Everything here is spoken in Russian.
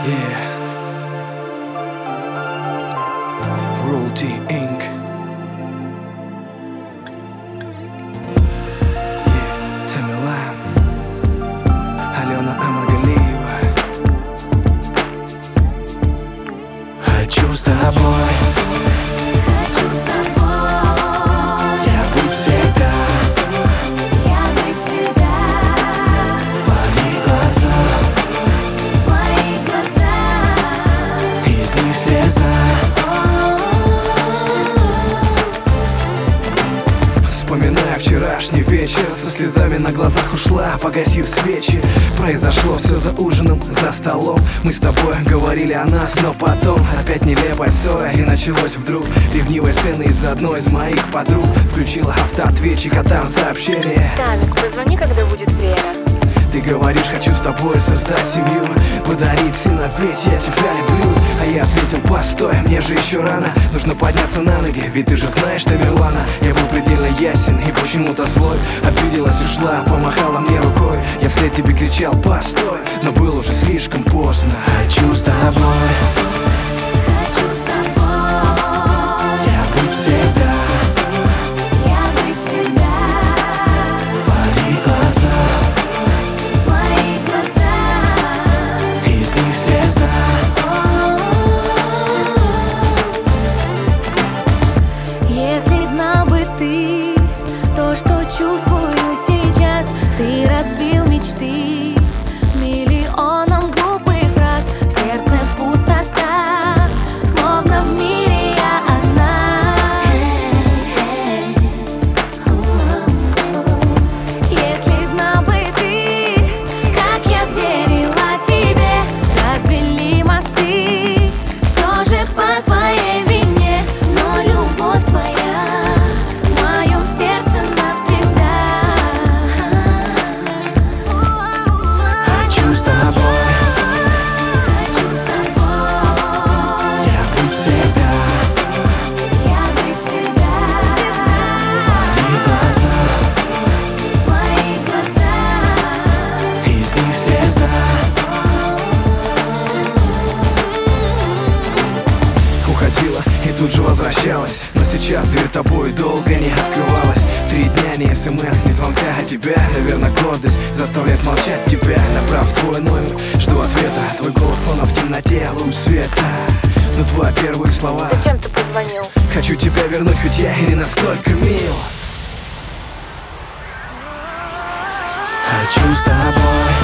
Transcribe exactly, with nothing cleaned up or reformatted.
Yeah. Royalty инк. Yeah. Тамилан. Алена Амаргалиева. Хочу с тобой. Хочу с тобой. Я буду всегда. Я быть всегда. Твои глаза. Твои глаза. Из них слеза. Вспоминая вчерашний вечер, со слезами на глазах ушла, погасив свечи. Произошло все за ужином, за столом. Мы с тобой говорили о нас, но потом опять нелепая ссора. И началось вдруг ревнивая сцена из одной из моих подруг. Включила автоответчик, а там сообщение: Тамик, позвони, когда будет время. ты говоришь, хочу с тобой создать семью, подарить сына, ведь я тебя люблю. А я ответил, постой, мне же еще рано, нужно подняться на ноги, ведь ты же знаешь Тамерлана. Я был предельно ясен и почему-то злой. Обиделась, ушла, помахала мне рукой. Я вслед тебе кричал, постой, но было уже слишком поздно. Хочу с тобой. Хочу с тобой. Я буду всегда. Я быть всегда. Твои глаза. Твои глаза. Из них слеза. Если знал бы ты то, что чувствую сейчас, ты разбил мечты миллионом глупых фраз. В сердце пустота, словно в мире я одна. Если знал бы ты, как я верила тебе, развели мосты, все же по твоей вине. Но любовь твоя в моем сердце навсегда. Хочу с тобой. Хочу с тобой. Я буду всегда. Я быть всегда. Твои глаза. Твои глаза. Из них слеза. Уходила и тут же возвращалась, но сейчас дверь тобой долго не открывалась. Три дня ни смс, ни звонка от тебя. Наверное, гордость заставляет молчать тебя. Набрав твой номер, жду ответа. Твой голос словно в темноте, луч света. Но твои первые слова: Зачем ты позвонил? хочу тебя вернуть, хоть я и не настолько мил. Хочу с тобой.